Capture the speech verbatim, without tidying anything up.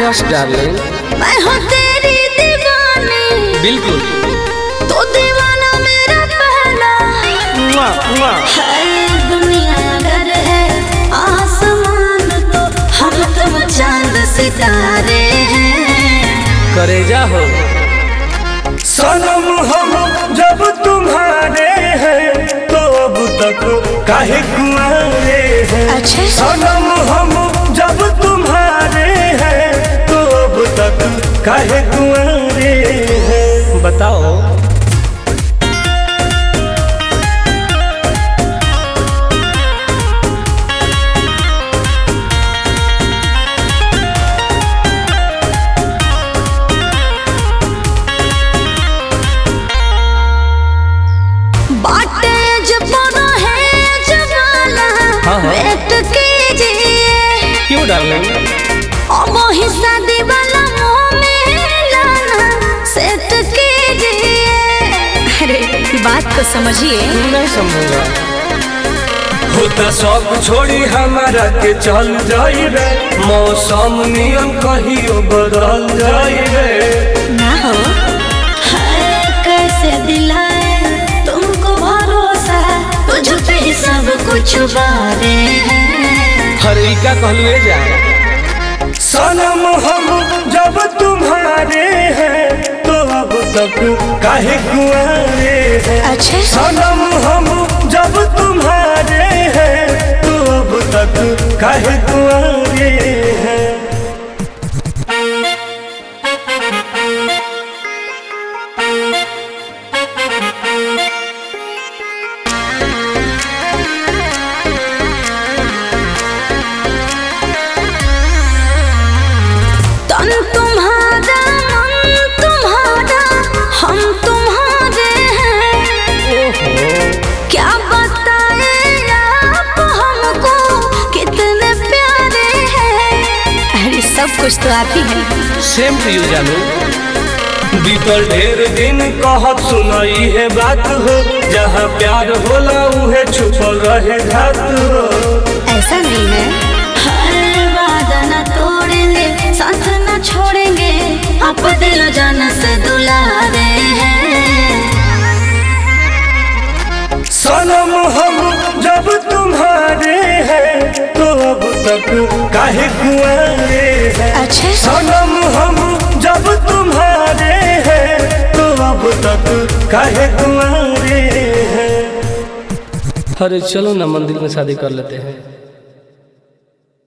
Must darling. मैं हूँ तेरी दीवानी, बिल्कुल। तो दीवाना मेरा पहला। मुआ, मुआ। है दुनिया अगर है आसमान, तो हम तुम चांद सितारे हैं। करेजा हो सनम हम जब तुम्हारे हैं तो अब तक काहे कुंवारे हैं। अच्छा। सनम हम जब तुम्हारे हैं तो अब तक काहे कुंवारे हैं। बताओ। वेट कीजिए क्यों डार्लिंग? अब ही शादी वाला मुंह में लाना सेट कीजिए। अरे बात को समझिए। नहीं समझूंगा। होता सब छोड़ी हमारा के चल जाई रे, मौसम नियम कहियो बदल जाई रे। ना हो है कैसे दिलाए तुमको भरोसा, तुझ पे ही सब कुछ बारे हैं। हरे का कहलुए जाए। सनम हम जब तुम्हारे हैं तो अब तक काहे कुंवारे हैं। अच्छा। सनम हम जब तुम्हारे हैं तो अब तक काहे कुंवारे हैं। तुम्हारा मन तुम्हारा हम तुम्हारे हैं। क्या बताए आप हमको कितने प्यारे हैं। अरे सब कुछ तो आप ही हैं। सेम टू यू जानू। बीतल ढेर दिन कहत सुनाई है बात हो, जहाँ प्यार होला उहे छुपल रहे घात हो। ऐसा नहीं है। हर वादा न तोड़ेंगे, साथ न छोड़ेंगे, आप दिल जान से दुलारे हैं। सनम हम जब तुम्हारे हैं तो अब तक काहे कुंवारे हैं। अच्छा। सनम हम जब तुम्हारे हैं तो अब तक काहे कुंवारे हैं। अरे चलो ना मंदिर में शादी कर लेते हैं।